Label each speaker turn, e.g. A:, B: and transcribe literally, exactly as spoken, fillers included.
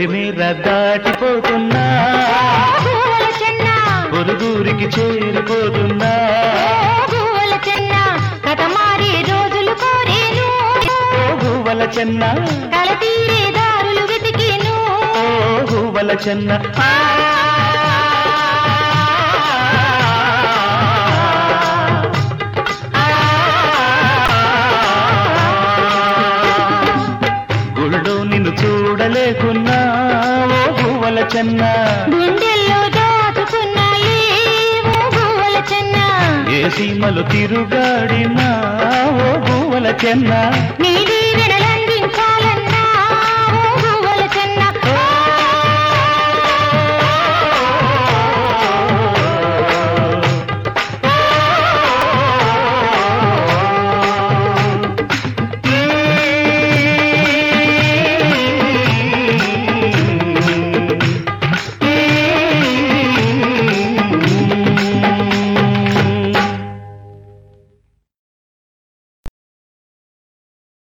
A: పొలిమేర దాటిపోతున్నా
B: గువ్వల చెన్న
A: పొరుగురికి చేరిపోతున్నా
B: గువ్వల చెన్న కథ మారే రోజులు కోరేను
A: ఓ గువ్వల చెన్న
B: కల తీరే దారులు వెతికేను
A: ఓ గువ్వల చెన్న గుళ్ళో నిన్ను చూడలేకున్నా ఓ గువ్వల చెన్న
B: గుండెల్లో దాచుకున్నాయి ఓ గువ్వల చెన్న
A: ఏ సీమలు తిరుగాడినా ఓ గువ్వల చెన్న
B: నీలి వెడలన్న